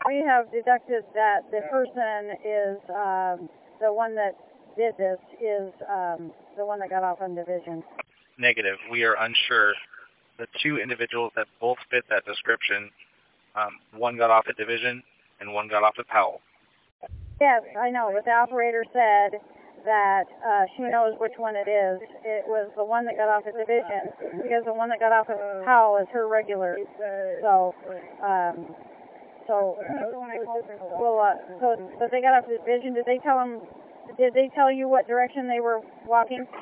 We have deducted that the person is, the one that did this is the one that got off on Division. Negative. We are unsure. The two individuals that both fit that description, one got off at Division and one got off at Powell. Yes, I know, but the operator said that she knows which one it is. It was the one that got off at Division, because the one that got off at Powell is her regular. So they got off at Division. Did they tell you what direction they were walking?